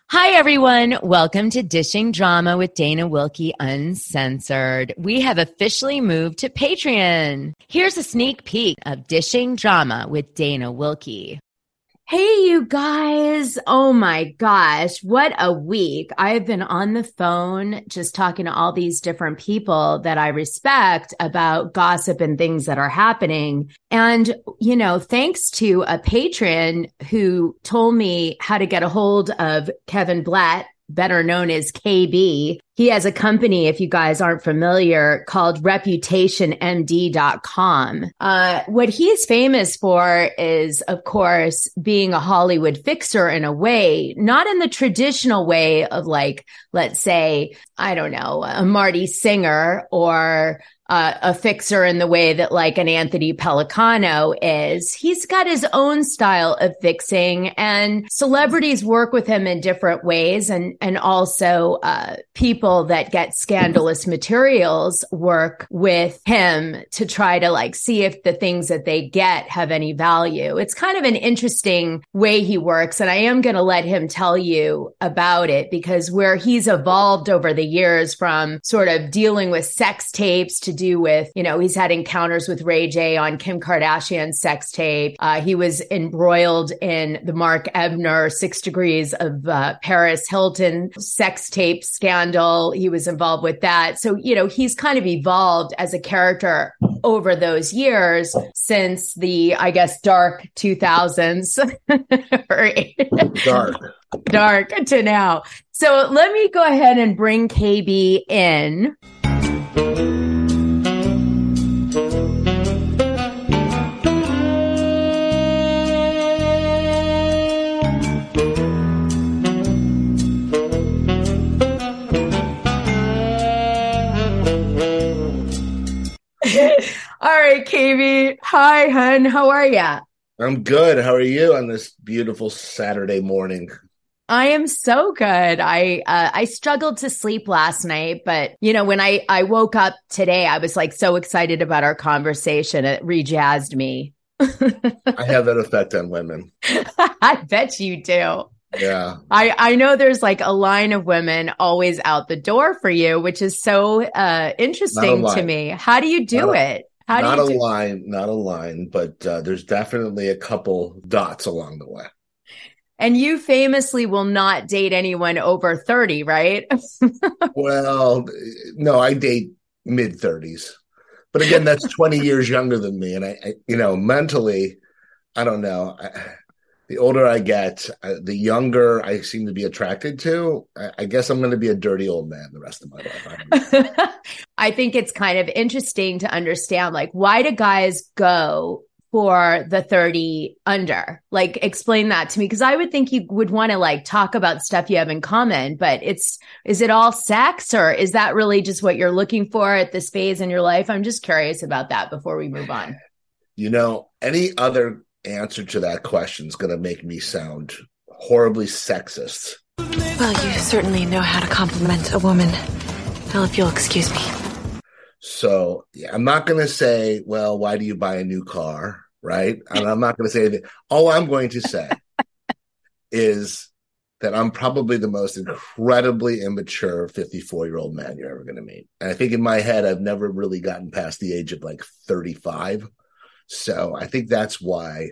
Hi, everyone. Welcome to Dishing Drama with Dana Wilkie Uncensored. We have officially moved to Patreon. Here's a sneak peek of Dishing Drama with Dana Wilkie. Hey, you guys. Oh my gosh. What a week. I've been on the phone just talking to all these different people that I respect about gossip and things that are happening. And, thanks to a patron who told me how to get a hold of Kevin Blatt, better known as KB. He has a company, if you guys aren't familiar, called reputationmd.com. What he's famous for is, of course, being a Hollywood fixer in a way, not in the traditional way of let's say, I don't know, a Marty Singer or a fixer in the way that an Anthony Pellicano is. He's got his own style of fixing, and celebrities work with him in different ways. And also, people that get scandalous materials work with him to try to see if the things that they get have any value. It's kind of an interesting way he works. And I am going to let him tell you about it, because where he's evolved over the years from sort of dealing with sex tapes to do with, he's had encounters with Ray J on Kim Kardashian's sex tape. He was embroiled in the Mark Ebner 6 Degrees of Paris Hilton sex tape scandal. He was involved with that. So, he's kind of evolved as a character over those years since the, I guess, dark 2000s. Dark to now. So let me go ahead and bring KB in. All right, KB. Hi, hun. How are ya? I'm good. How are you on this beautiful Saturday morning? I am so good. I struggled to sleep last night, but when I woke up today, I was so excited about our conversation. It rejazzed me. I have that effect on women. I bet you do. Yeah. I know there's a line of women always out the door for you, which is so interesting to me. How do you do it? Not a line, but there's definitely a couple dots along the way. And you famously will not date anyone over 30, right? Well, no, I date mid-30s. But again, that's 20 years younger than me. And I mentally, I don't know. The older I get, the younger I seem to be attracted to. I guess I'm going to be a dirty old man the rest of my life. I think it's kind of interesting to understand, why do guys go for the 30 under? Explain that to me, because I would think you would want to talk about stuff you have in common, but is it all sex, or is that really just what you're looking for at this phase in your life? I'm just curious about that before we move on. Any other answer to that question is going to make me sound horribly sexist. Well, you certainly know how to compliment a woman. Well, if you'll excuse me. So I'm not going to say, well, why do you buy a new car? Right. And I'm not going to say that. All I'm going to say is that I'm probably the most incredibly immature 54-year-old man you're ever going to meet. And I think in my head, I've never really gotten past the age of 35. So I think that's why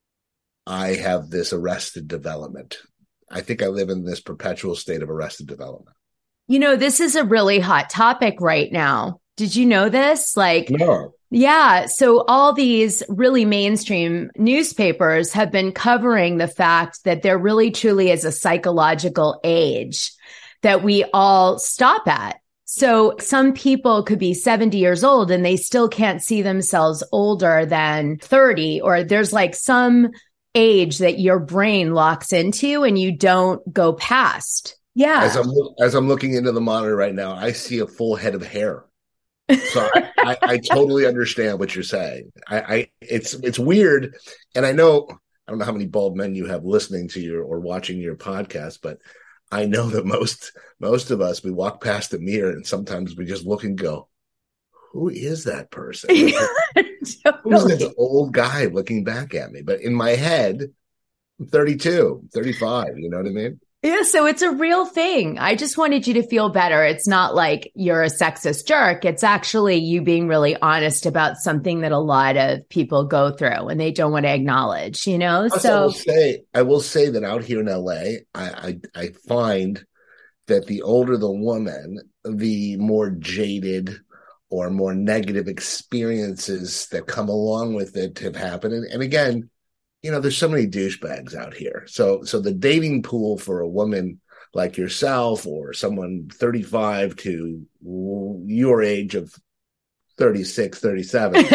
I have this arrested development. I think I live in this perpetual state of arrested development. This is a really hot topic right now. Did you know this? No. Yeah. So all these really mainstream newspapers have been covering the fact that there really truly is a psychological age that we all stop at. So some people could be 70 years old and they still can't see themselves older than 30, or there's some age that your brain locks into and you don't go past. Yeah. As I'm looking into the monitor right now, I see a full head of hair. So I totally understand what you're saying. It's weird. And I don't know how many bald men you have listening to your or watching your podcast, but I know that most of us, we walk past the mirror and sometimes we just look and go, who is that person? Who's this old guy looking back at me? But in my head, I'm 32, 35, you know what I mean? Yeah, so it's a real thing. I just wanted you to feel better. It's not like you're a sexist jerk. It's actually you being really honest about something that a lot of people go through and they don't want to acknowledge, you know? Plus, So I will say that out here in LA, I find that the older the woman, the more jaded or more negative experiences that come along with it have happened. And again, there's so many douchebags out here. So the dating pool for a woman like yourself or someone 35 to your age of 36, 37,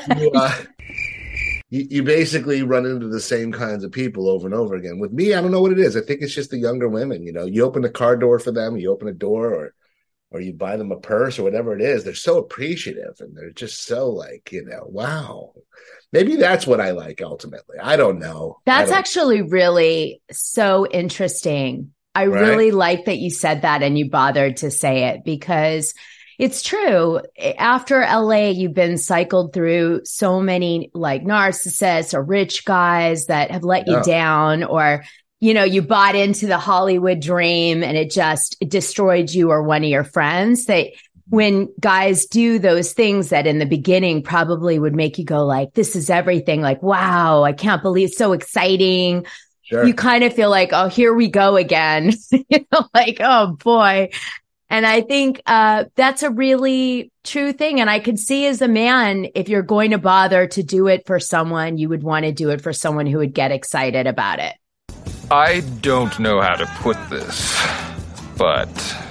you basically run into the same kinds of people over and over again. With me, I don't know what it is. I think it's just the younger women. You open the car door for them, you open a door or you buy them a purse or whatever it is. They're so appreciative and they're just so like, wow. Maybe that's what I like ultimately. I don't know. That's actually really so interesting. I really like that you said that and you bothered to say it because it's true. After LA, you've been cycled through so many like narcissists or rich guys that have let you down, or, you bought into the Hollywood dream and it just destroyed you or one of your friends. When guys do those things that in the beginning probably would make you go like, this is everything. Like, wow, I can't believe it's so exciting. Sure. You kind of feel like, oh, here we go again. Like, oh boy. And I think that's a really true thing. And I could see as a man, if you're going to bother to do it for someone, you would want to do it for someone who would get excited about it. I don't know how to put this, but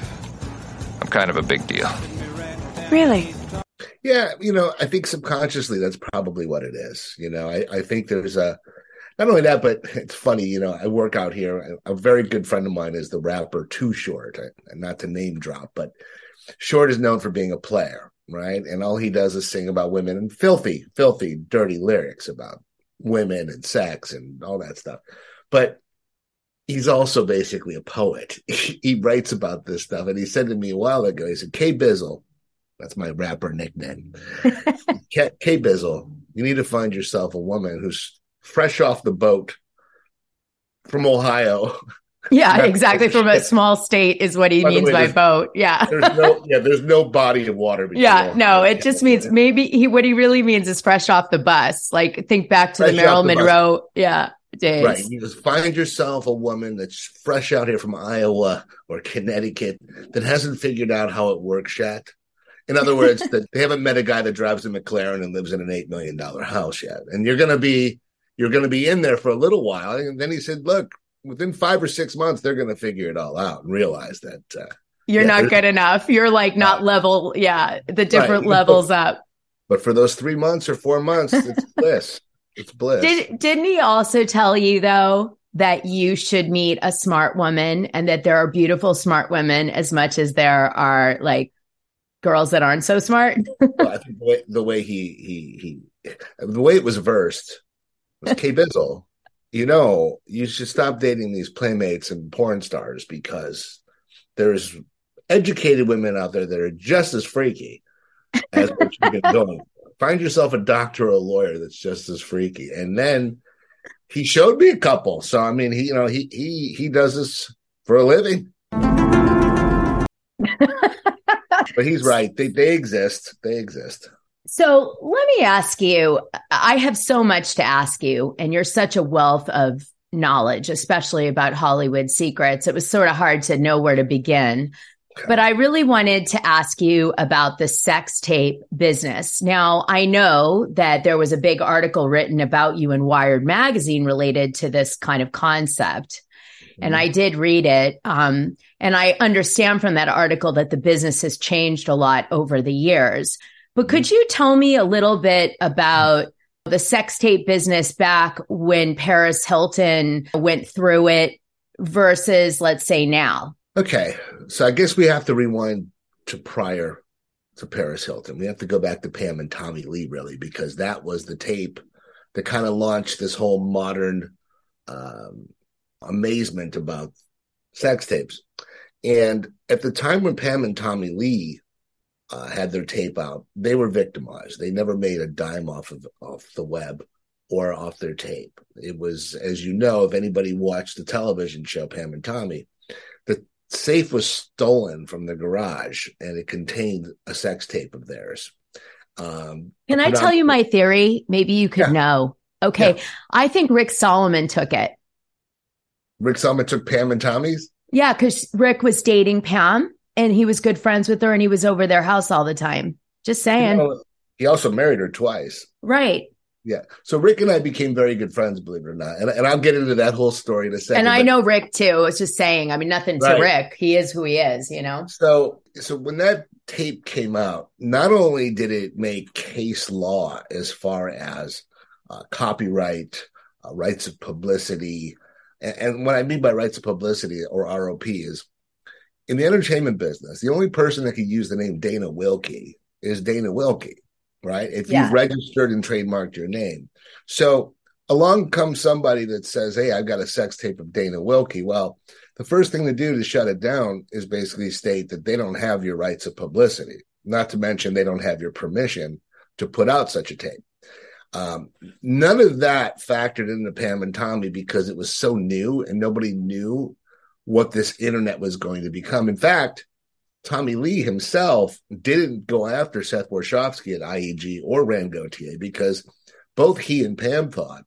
I'm kind of a big deal. Really? Yeah, I think subconsciously that's probably what it is. I think there's not only that, but it's funny, I work out here. A very good friend of mine is the rapper Too Short, and not to name drop, but Short is known for being a player, right? And all he does is sing about women and filthy, dirty lyrics about women and sex and all that stuff. But he's also basically a poet. He writes about this stuff. And he said to me a while ago, he said, K-Bizzle, that's my rapper nickname. K-Bizzle, you need to find yourself a woman who's fresh off the boat from Ohio. Yeah, exactly. From a small state is what he means by boat. Yeah. There's no body of water. Yeah, no, it just means maybe what he really means is fresh off the bus. Like think back to the Marilyn Monroe. Yeah. Days. Right. You just find yourself a woman that's fresh out here from Iowa or Connecticut that hasn't figured out how it works yet. In other words, that they haven't met a guy that drives a McLaren and lives in an $8 million house yet. And you're going to be in there for a little while. And then he said, look, within 5 or 6 months, they're going to figure it all out and realize that you're not good enough. You're like not level. Yeah. The different levels up. But for those 3 months or 4 months, it's bliss. It's bliss. Didn't he also tell you, though, that you should meet a smart woman and that there are beautiful, smart women as much as there are like girls that aren't so smart? Well, I think the way the way it was versed was K-Bizzle. You should stop dating these playmates and porn stars because there's educated women out there that are just as freaky as what you've been doing. Find yourself a doctor or a lawyer that's just as freaky. And then he showed me a couple. So I mean, he does this for a living. But he's right. They exist. They exist. So let me ask you, I have so much to ask you, and you're such a wealth of knowledge, especially about Hollywood secrets. It was sort of hard to know where to begin. But I really wanted to ask you about the sex tape business. Now, I know that there was a big article written about you in Wired magazine related to this kind of concept. And I did read it. And I understand from that article that the business has changed a lot over the years. But could you tell me a little bit about the sex tape business back when Paris Hilton went through it versus, let's say, now? Okay, so I guess we have to rewind to prior to Paris Hilton. We have to go back to Pam and Tommy Lee, really, because that was the tape that kind of launched this whole modern amazement about sex tapes. And at the time when Pam and Tommy Lee had their tape out, they were victimized. They never made a dime off the web or off their tape. It was, as you know, if anybody watched the television show Pam and Tommy, the safe was stolen from the garage, and it contained a sex tape of theirs. Can I tell you my theory? Maybe you could know. Okay. Yeah. I think Rick Solomon took it. Rick Solomon took Pam and Tommy's? Yeah, because Rick was dating Pam and he was good friends with her and he was over their house all the time. Just saying. He also married her twice. Right. Yeah. So Rick and I became very good friends, believe it or not. And I'll get into that whole story in a second. And I know Rick too. I was just saying, I mean, nothing to Rick. He is who he is, you know? So when that tape came out, not only did it make case law as far as copyright, rights of publicity, and what I mean by rights of publicity, or ROP, is in the entertainment business, the only person that could use the name Dana Wilkie is Dana Wilkie, right? If you've registered and trademarked your name. So along comes somebody that says, hey, I've got a sex tape of Dana Wilkie. Well, the first thing to do to shut it down is basically state that they don't have your rights of publicity, not to mention they don't have your permission to put out such a tape. None of that factored into Pam and Tommy because it was so new and nobody knew what this internet was going to become. In fact, Tommy Lee himself didn't go after Seth Warshawski at IEG or Rand Gauthier because both he and Pam thought,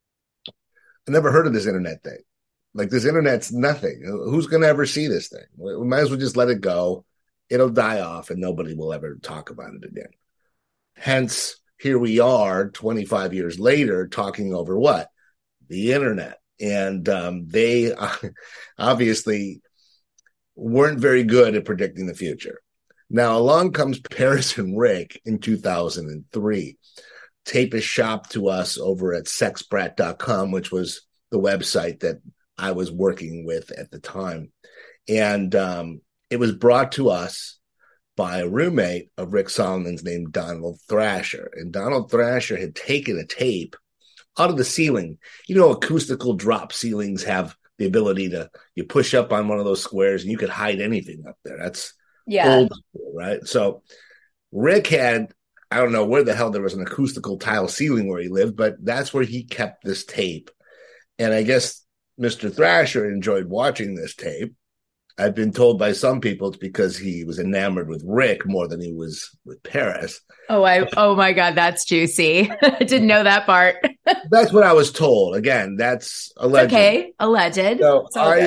I never heard of this internet thing. Like, this internet's nothing. Who's going to ever see this thing? We might as well just let it go. It'll die off and nobody will ever talk about it again. Hence, here we are 25 years later talking over what? The internet. And they obviously weren't very good at predicting the future. Now, along comes Paris and Rick in 2003. Tape is shopped to us over at sexbrat.com, which was the website that I was working with at the time. And it was brought to us by a roommate of Rick Solomon's named Donald Thrasher. And Donald Thrasher had taken a tape out of the ceiling. You know, acoustical drop ceilings have the ability to, you push up on one of those squares and you could hide anything up there. That's old school, right? So Rick had, I don't know where the hell there was an acoustical tile ceiling where he lived, but that's where he kept this tape. And I guess Mr. Thrasher enjoyed watching this tape. I've been told by some people it's because he was enamored with Rick more than he was with Paris. Oh my God, that's juicy. I didn't know that part. That's what I was told. Again, that's alleged. Okay, alleged. So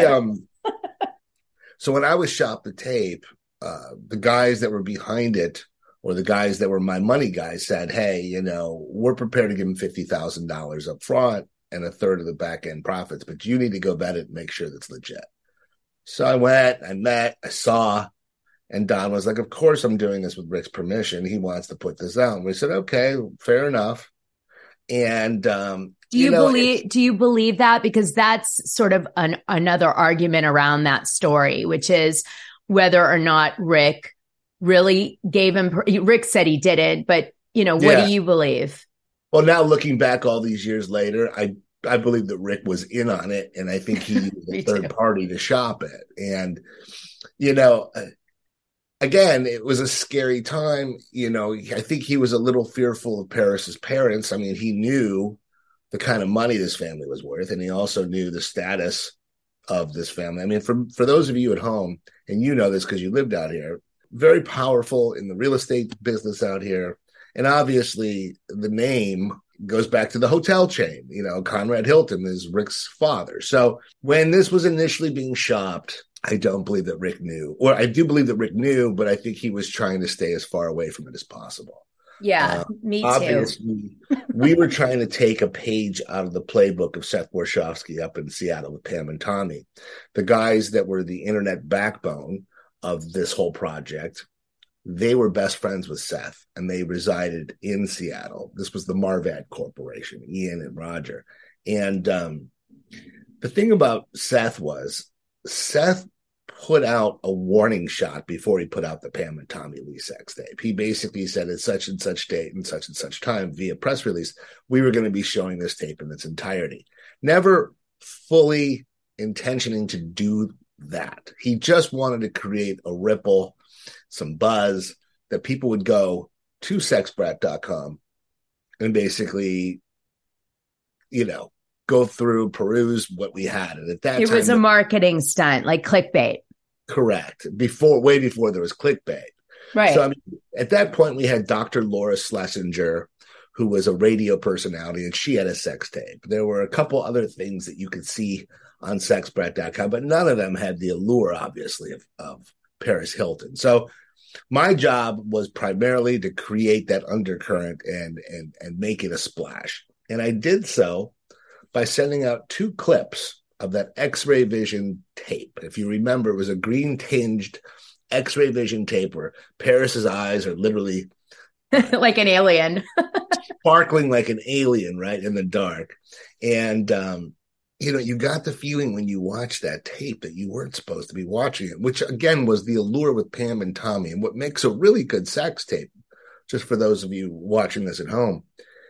so when I was shopped the tape, the guys that were behind it, or the guys that were my money guys, said, hey, you know, we're prepared to give him $50,000 up front and a third of the back end profits, but you need to go vet it and make sure that's legit. So I went, I met, I saw, and Don was like, of course I'm doing this with Rick's permission. He wants to put this out. And we said, okay, fair enough. And do you believe that? Because that's sort of another argument around that story, which is whether or not Rick really gave him, Rick said he didn't, but you know, what do you believe? Well, now looking back all these years later, I believe that Rick was in on it, and I think he was a third party to shop it. And, you know, again, it was a scary time. You know, I think he was a little fearful of Paris's parents. I mean, he knew the kind of money this family was worth, and he also knew the status of this family. I mean, for those of you at home, and you know this because you lived out here, very powerful in the real estate business out here. And obviously the name goes back to the hotel chain. You know, Conrad Hilton is Rick's father. So when this was initially being shopped, I don't believe that Rick knew, or I do believe that Rick knew, but I think he was trying to stay as far away from it as possible. Yeah, me too. Obviously, we were trying to take a page out of the playbook of Seth Warshawski up in Seattle with Pam and Tommy, the guys that were the internet backbone of this whole project. They were best friends with Seth, and they resided in Seattle. This was the Marvad Corporation, Ian and Roger. And the thing about Seth was, Seth put out a warning shot before he put out the Pam and Tommy Lee sex tape. He basically said at such and such date and such time via press release, we were going to be showing this tape in its entirety. Never fully intentioning to do that. He just wanted to create a ripple, some buzz, that people would go to sexbrat.com and basically, you know, go through, peruse what we had. And at that time, it was a marketing stunt, like clickbait. Correct. Way before there was clickbait. Right. So I mean, at that point, we had Dr. Laura Schlesinger, who was a radio personality, and she had a sex tape. There were a couple other things that you could see on sexbrat.com, but none of them had the allure, obviously, of Paris Hilton. So my job was primarily to create that undercurrent and make it a splash. And I did so by sending out 2 clips of that X-ray vision tape. If you remember, it was a green tinged X-ray vision tape where Paris's eyes are literally like an alien, sparkling like an alien, right, in the dark. And, you got the feeling when you watched that tape that you weren't supposed to be watching it, which again was the allure with Pam and Tommy. And what makes a really good sex tape, just for those of you watching this at home,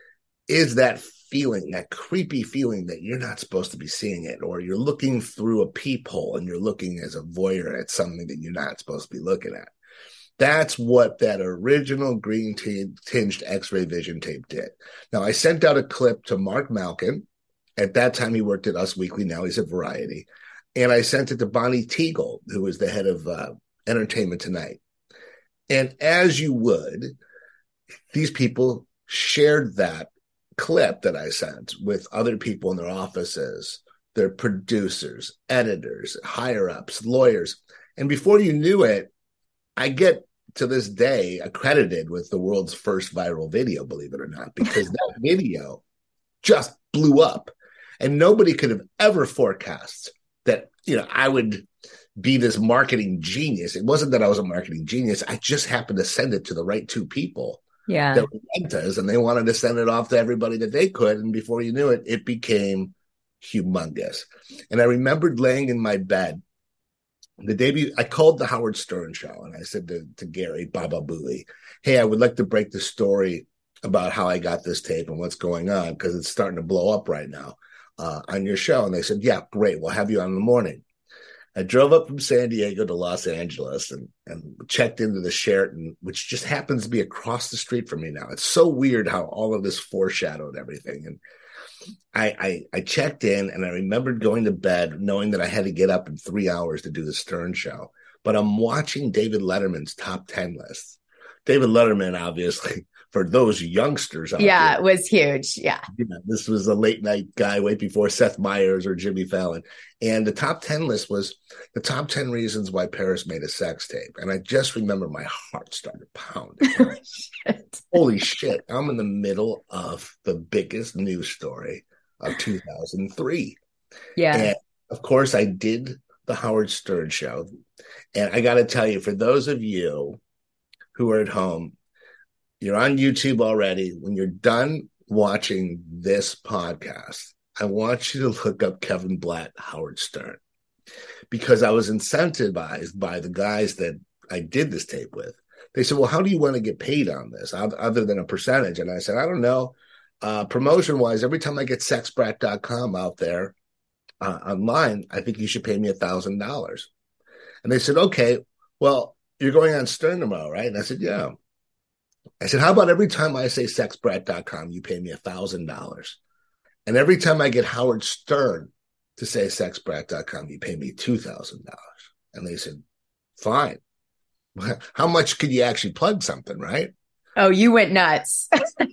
is that feeling, that creepy feeling that you're not supposed to be seeing it, or you're looking through a peephole and you're looking as a voyeur at something that you're not supposed to be looking at. That's what that original green tinged X-ray vision tape did. Now, I sent out a clip to Mark Malkin. At that time, he worked at Us Weekly. Now he's at Variety. And I sent it to Bonnie Teagle, who was the head of Entertainment Tonight. And as you would, these people shared that clip that I sent with other people in their offices, their producers, editors, higher ups, lawyers. And before you knew it, I get to this day accredited with the world's first viral video, believe it or not, because that video just blew up. And nobody could have ever forecast that, I would be this marketing genius. It wasn't that I was a marketing genius. I just happened to send it to the right 2 people. Yeah. That were rentas, and they wanted to send it off to everybody that they could. And before you knew it, it became humongous. And I remembered laying in my bed the day I called the Howard Stern show, and I said to Gary Baba Booey, hey, I would like to break the story about how I got this tape and what's going on, because it's starting to blow up right now on your show. And they said, yeah, great. We'll have you on in the morning. I drove up from San Diego to Los Angeles and checked into the Sheraton, which just happens to be across the street from me now. It's so weird how all of this foreshadowed everything. And I checked in, and I remembered going to bed knowing that I had to get up in 3 hours to do the Stern show. But I'm watching David Letterman's top 10 list. David Letterman, obviously, for those youngsters out there, it was huge. Yeah. This was a late night guy way before Seth Meyers or Jimmy Fallon. And the top 10 list was the top 10 reasons why Paris made a sex tape. And I just remember my heart started pounding. Holy shit. I'm in the middle of the biggest news story of 2003. Yeah. And of course, I did the Howard Stern show. And I got to tell you, for those of you who are at home, you're on YouTube already. When you're done watching this podcast, I want you to look up Kevin Blatt, Howard Stern, because I was incentivized by the guys that I did this tape with. They said, well, how do you want to get paid on this other than a percentage? And I said, I don't know. Promotion wise, every time I get sexbrat.com out there online, I think you should pay me $1,000. And they said, okay, well, you're going on Stern tomorrow, right? And I said, yeah. I said, how about every time I say sexbrat.com, you pay me $1,000? And every time I get Howard Stern to say sexbrat.com, you pay me $2,000. And they said, fine. How much could you actually plug something, right? Oh, you went nuts.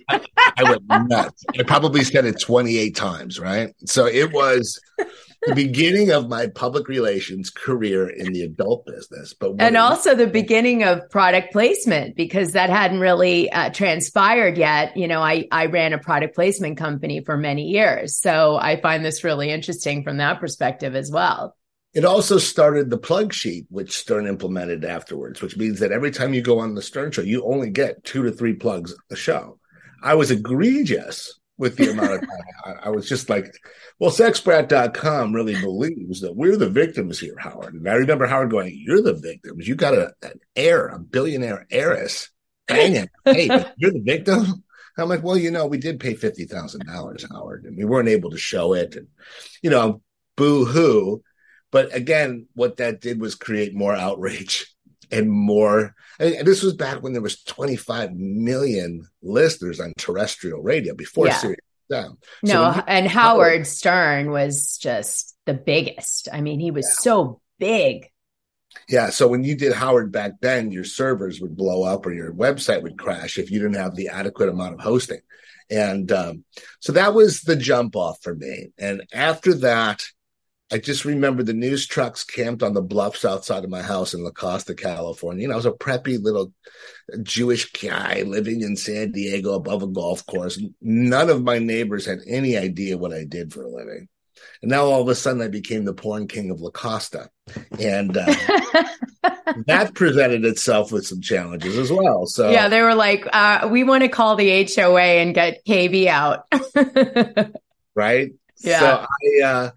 I went nuts. I probably said it 28 times, right? So it was the beginning of my public relations career in the adult business. And also the beginning of product placement, because that hadn't really transpired yet. I ran a product placement company for many years. So I find this really interesting from that perspective as well. It also started the plug sheet, which Stern implemented afterwards, which means that every time you go on the Stern show, you only get 2 to 3 plugs a show. I was egregious with the amount of time. I was just like, well, sexbrat.com really believes that we're the victims here, Howard. And I remember Howard going, you're the victims. You got an heir, a billionaire heiress. Banging. Hey, but you're the victim? I'm like, well, we did pay $50,000, Howard, and we weren't able to show it. And, boo-hoo. But again, what that did was create more outrage and more. And this was back when there was 25 million listeners on terrestrial radio before Sirius them. No, and Howard Stern was just the biggest. I mean, he was so big. Yeah. So when you did Howard back then, your servers would blow up or your website would crash if you didn't have the adequate amount of hosting. And so that was the jump off for me. And after that, I just remember the news trucks camped on the bluffs outside of my house in La Costa, California. You know, I was a preppy little Jewish guy living in San Diego above a golf course. None of my neighbors had any idea what I did for a living. And now all of a sudden I became the porn king of La Costa. And that presented itself with some challenges as well. So yeah, they were like, we want to call the HOA and get KB out. Right? Yeah. So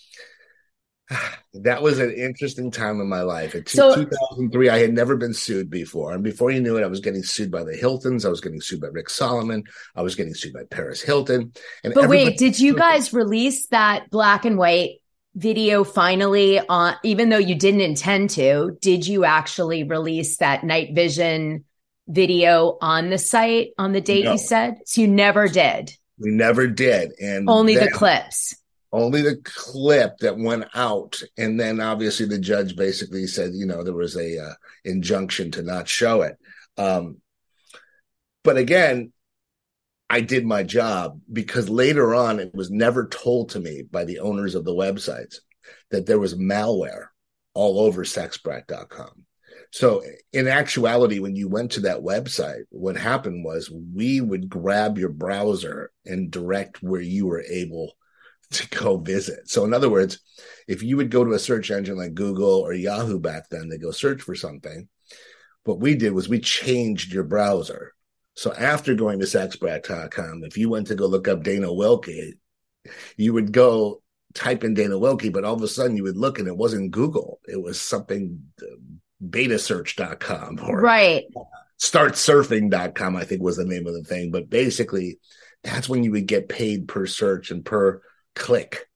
that was an interesting time in my life. In 2003, I had never been sued before. And before you knew it, I was getting sued by the Hiltons. I was getting sued by Rick Solomon. I was getting sued by Paris Hilton. But wait, did you guys release that black and white video finally on, even though you didn't intend to, did you actually release that night vision video on the site on the date you said? So you never did? We never did. And only the clips. Only the clip that went out. And then obviously the judge basically said, you know, there was a injunction to not show it. But again, I did my job because later on, it was never told to me by the owners of the websites that there was malware all over sexbrat.com. So in actuality, when you went to that website, what happened was we would grab your browser and direct where you were able to go visit. So in other words, if you would go to a search engine like Google or Yahoo back then, they go search for something. What we did was we changed your browser. So after going to sexbrat.com, if you went to go look up Dana Wilkie, you would go type in Dana Wilkie, but all of a sudden you would look and it wasn't Google. It was something betasearch.com or startsurfing.com, I think was the name of the thing. But basically, that's when you would get paid per search and per click.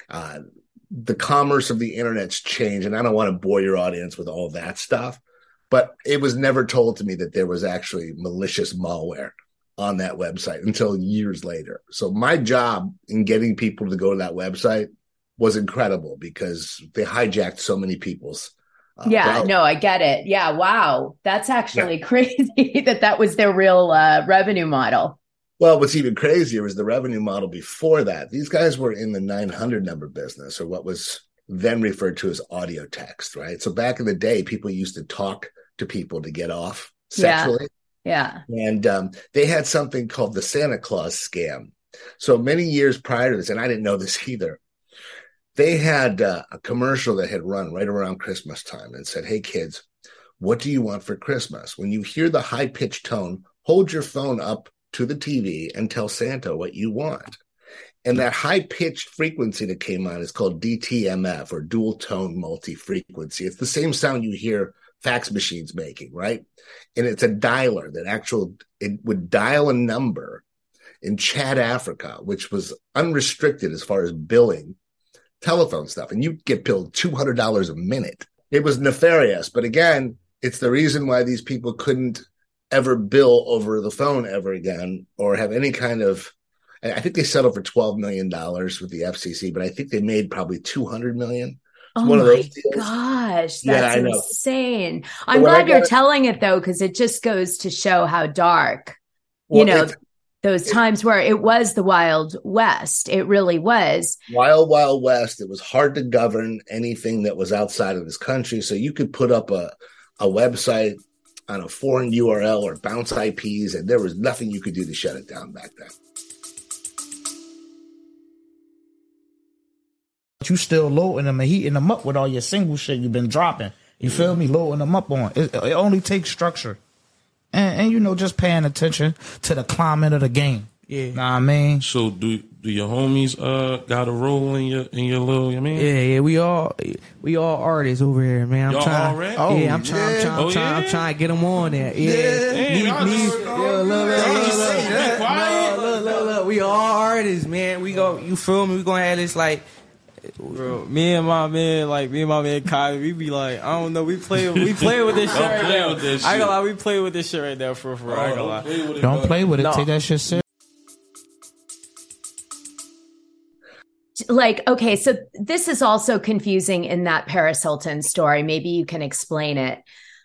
The commerce of the internet's changed, and I don't want to bore your audience with all that stuff, but it was never told to me that there was actually malicious malware on that website until years later. So my job in getting people to go to that website was incredible because they hijacked so many people's I get it. Yeah, wow. That's actually crazy that was their real revenue model. Well, what's even crazier is the revenue model before that. These guys were in the 900 number business, or what was then referred to as audio text, right? So back in the day, people used to talk to people to get off sexually. Yeah. And they had something called the Santa Claus scam. So many years prior to this, and I didn't know this either, they had a commercial that had run right around Christmas time and said, hey, kids, what do you want for Christmas? When you hear the high-pitched tone, hold your phone up to the TV and tell Santa what you want. And that high-pitched frequency that came on is called DTMF, or dual tone multi-frequency. It's the same sound you hear fax machines making, right? And it's a dialer it would dial a number in Chad, Africa, which was unrestricted as far as billing telephone stuff. And you'd get billed $200 a minute. It was nefarious. But again, it's the reason why these people couldn't ever bill over the phone ever again, or have any kind of, I think they settled for $12 million with the FCC, but I think they made probably $200 million. Oh my gosh, that's insane. I'm glad you're telling it though, because it just goes to show how dark, those times where it was the Wild West. It really was. Wild, Wild West. It was hard to govern anything that was outside of this country. So you could put up a website on a foreign URL or bounce IPs, and there was nothing you could do to shut it down back then. You still loading them and heating them up with all your single shit you've been dropping. You feel me? Loading them up on. It only takes structure. And just paying attention to the climate of the game. Yeah. Know what I mean? So do your homies got a role in your little, Yeah, we all artists over here, man. I'm trying to get them on there. Yeah. Look, we all artists, man. You feel me? We gonna have this like, bro, me and my man Kai, we be like, I don't know, we play with this shit right now. I ain't gonna lie, we play with this shit right now for I ain't gonna lie. Don't play with it. Take that shit serious. like, okay, so this is also confusing in that Paris Hilton story. Maybe you can explain it.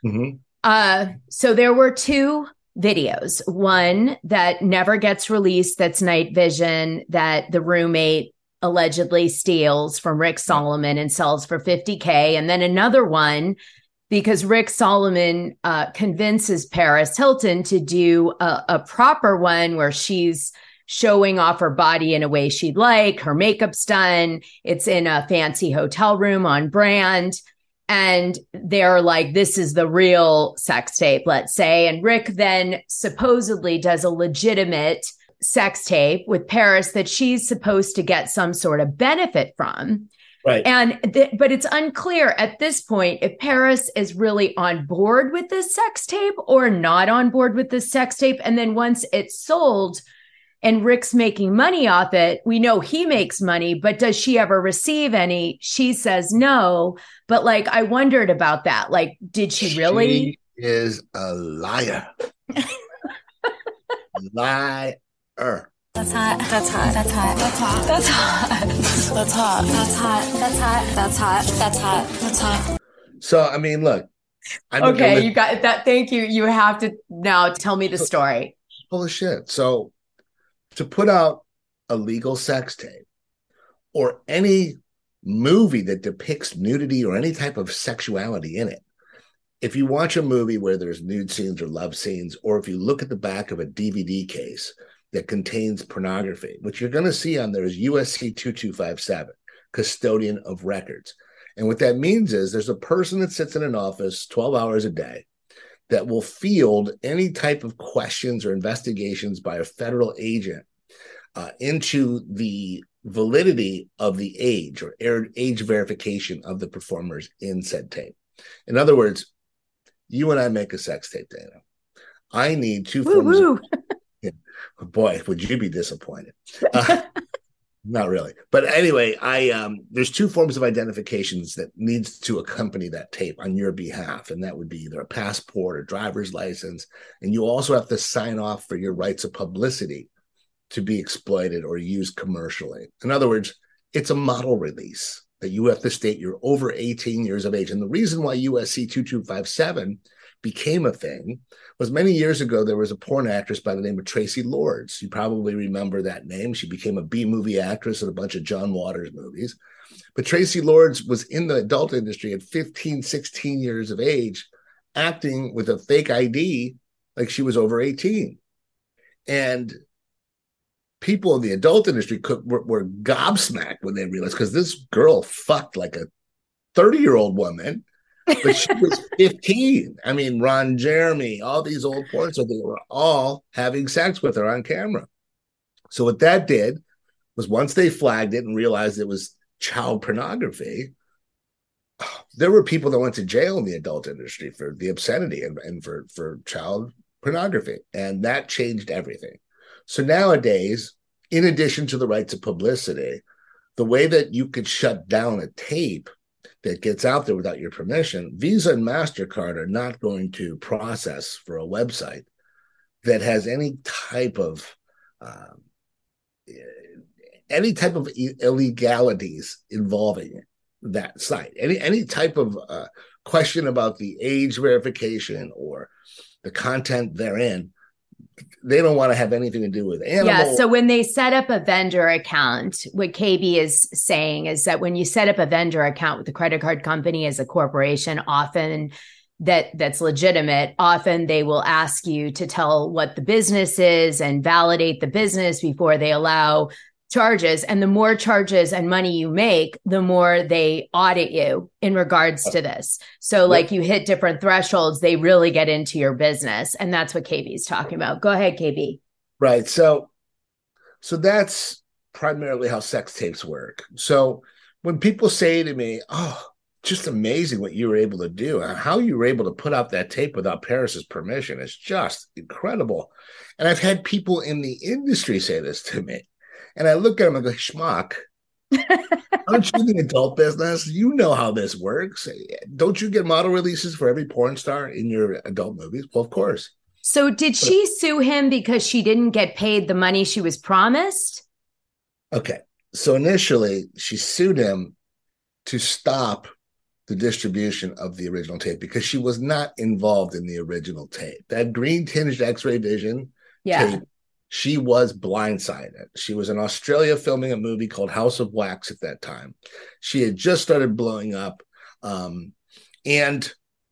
So there were two videos, one that never gets released, that's night vision, that the roommate allegedly steals from Rick Solomon and sells for $50K. And then another one, because Rick Solomon convinces Paris Hilton to do a proper one where she's showing off her body in a way she'd like, her makeup's done, it's in a fancy hotel room on brand. And they're like, this is the real sex tape, let's say. And Rick then supposedly does a legitimate sex tape with Paris that she's supposed to get some sort of benefit from. Right. But it's unclear at this point if Paris is really on board with this sex tape or not on board with this sex tape. And then once it's sold and Rick's making money off it, we know he makes money, but does she ever receive any? She says no. But like, I wondered about that. Like, did she really? She is a liar. Liar. That's hot. That's hot. That's hot. That's hot. That's hot. That's hot. That's hot. That's hot. That's hot. That's hot. That's hot. So, I mean, look. Okay, you got that. Thank you. You have to now tell me the story. Full of shit. So, to put out a legal sex tape or any movie that depicts nudity or any type of sexuality in it, if you watch a movie where there's nude scenes or love scenes, or if you look at the back of a DVD case that contains pornography, what you're going to see on there is USC 2257, custodian of records. And what that means is there's a person that sits in an office 12 hours a day that will field any type of questions or investigations by a federal agent into the validity of the age or age verification of the performers in said tape. In other words, you and I make a sex tape, Dana. I need two forms of... Boy, would you be disappointed. Not really. But anyway, there's two forms of identifications that needs to accompany that tape on your behalf. And that would be either a passport or driver's license. And you also have to sign off for your rights of publicity to be exploited or used commercially. In other words, it's a model release that you have to state you're over 18 years of age. And the reason why USC 2257 became a thing was many years ago, there was a porn actress by the name of Tracy Lords. You probably remember that name. She became a B-movie actress in a bunch of John Waters movies. But Tracy Lords was in the adult industry at 15, 16 years of age, acting with a fake ID like she was over 18. And people in the adult industry were gobsmacked when they realized, because this girl fucked like a 30-year-old woman, but she was 15. I mean, Ron Jeremy, all these old porn stars, they were all having sex with her on camera. So what that did was, once they flagged it and realized it was child pornography, there were people that went to jail in the adult industry for the obscenity and for child pornography. And that changed everything. So nowadays, in addition to the rights of publicity, the way that you could shut down a tape that gets out there without your permission, Visa and MasterCard are not going to process for a website that has any type of illegalities involving that site. Any type of question about the age verification or the content therein, they don't want to have anything to do with animals. Yeah. So when they set up a vendor account, what KB is saying is that when you set up a vendor account with a credit card company as a corporation, often that's legitimate, often they will ask you to tell what the business is and validate the business before they allow charges. And the more charges and money you make, the more they audit you in regards to this. So like you hit different thresholds, they really get into your business. And that's what KB is talking about. Go ahead, KB. Right. So that's primarily how sex tapes work. So when people say to me, oh, just amazing what you were able to do, how you were able to put out that tape without Paris's permission is just incredible. And I've had people in the industry say this to me. And I look at him and go, schmuck, aren't you in the adult business? You know how this works. Don't you get model releases for every porn star in your adult movies? Well, of course. So did she sue him because she didn't get paid the money she was promised? Okay. So initially, she sued him to stop the distribution of the original tape because she was not involved in the original tape. That green tinged X-ray vision tape, she was blindsided. She was in Australia filming a movie called House of Wax at that time. She had just started blowing up. And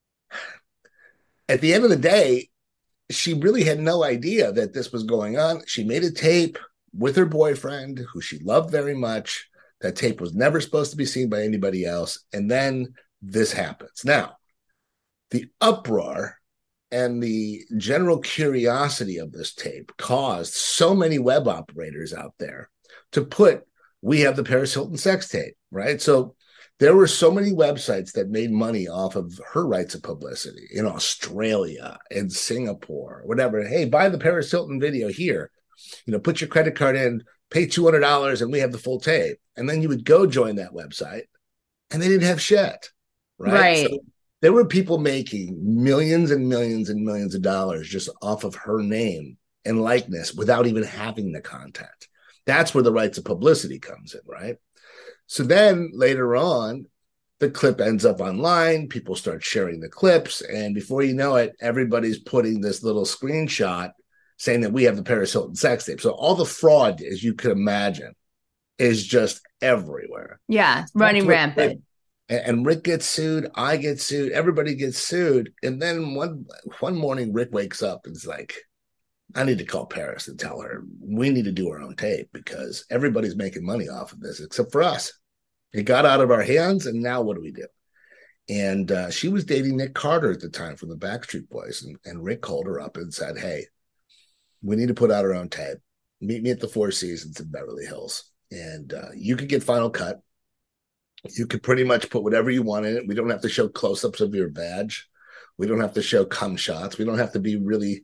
at the end of the day, she really had no idea that this was going on. She made a tape with her boyfriend, who she loved very much. That tape was never supposed to be seen by anybody else. And then this happens. Now, the uproar and the general curiosity of this tape caused so many web operators out there to put, we have the Paris Hilton sex tape, right? So there were so many websites that made money off of her rights of publicity in Australia and Singapore, whatever. Hey, buy the Paris Hilton video here. Put your credit card in, pay $200, and we have the full tape. And then you would go join that website, and they didn't have shit, right? So there were people making millions and millions and millions of dollars just off of her name and likeness without even having the content. That's where the rights of publicity comes in, right? So then later on, the clip ends up online. People start sharing the clips. And before you know it, everybody's putting this little screenshot saying that we have the Paris Hilton sex tape. So all the fraud, as you could imagine, is just everywhere. Yeah, running rampant. And Rick gets sued. I get sued. Everybody gets sued. And then one morning, Rick wakes up and is like, I need to call Paris and tell her we need to do our own tape because everybody's making money off of this except for us. It got out of our hands, and now what do we do? And she was dating Nick Carter at the time from the Backstreet Boys, and Rick called her up and said, hey, we need to put out our own tape. Meet me at the Four Seasons in Beverly Hills, and you could get Final Cut. You could pretty much put whatever you want in it. We don't have to show close-ups of your badge. We don't have to show cum shots. We don't have to be really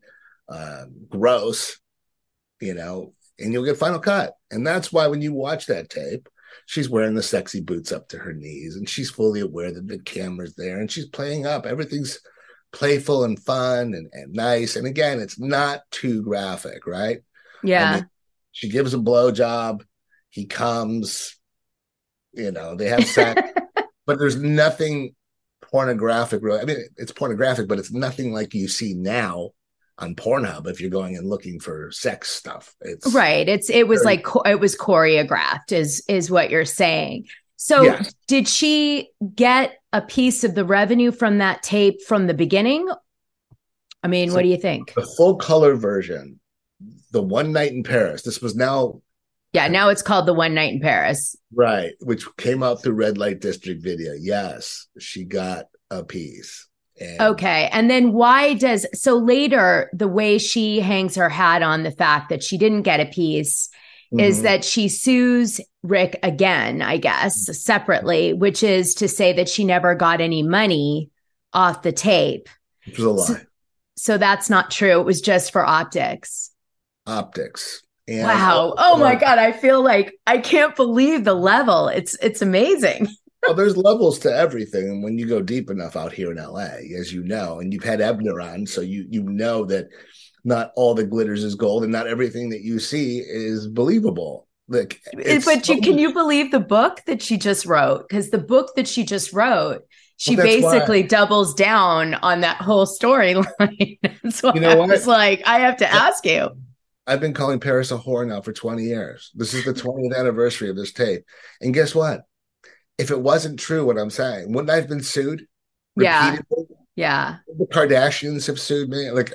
gross, and you'll get Final Cut. And that's why when you watch that tape, she's wearing the sexy boots up to her knees, and she's fully aware that the camera's there, and she's playing up. Everything's playful and fun and nice. And again, it's not too graphic, right? Yeah. I mean, she gives a blowjob. He comes, they have sex, but there's nothing pornographic. Really. I mean, it's pornographic, but it's nothing like you see now on Pornhub if you're going and looking for sex stuff. It's right. It was choreographed is what you're saying. So yes. Did she get a piece of the revenue from that tape from the beginning? I mean, so what do you think? The full color version, the One Night in Paris, this was now. Yeah, now it's called The One Night in Paris. Right, which came out through Red Light District Video. Yes, she got a piece. Okay. And then so later, the way she hangs her hat on the fact that she didn't get a piece is that she sues Rick again, I guess, separately, which is to say that she never got any money off the tape. Which was a lie. So that's not true. It was just for optics. Optics. And wow. Oh my God. I feel like I can't believe the level. It's amazing. Well, there's levels to everything. And when you go deep enough out here in LA, as you know, and you've had Ebner on, so you know that not all that glitters is gold and not everything that you see is believable. Like, can you believe the book that she just wrote? Because the book that she just wrote, she basically doubles down on that whole storyline. That's why I was like, I have to ask you. I've been calling Paris a whore now for 20 years. This is the 20th anniversary of this tape. And guess what? If it wasn't true what I'm saying, wouldn't I have been sued repeatedly? Yeah. The Kardashians have sued me. Like,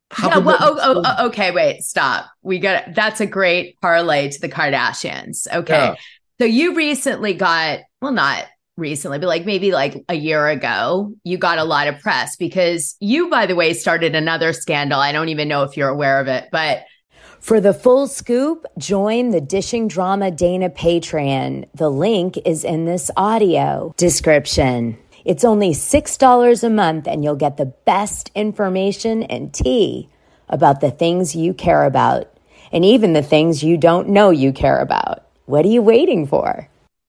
okay, wait, stop. That's a great parlay to the Kardashians. Okay. Yeah. So you recently not recently, but maybe a year ago, you got a lot of press because you, by the way, started another scandal. I don't even know if you're aware of it, but for the full scoop, join the Dishing Drama Dana Patreon. The link is in this audio description. It's only $6 a month, and you'll get the best information and tea about the things you care about, and even the things you don't know you care about. What are you waiting for?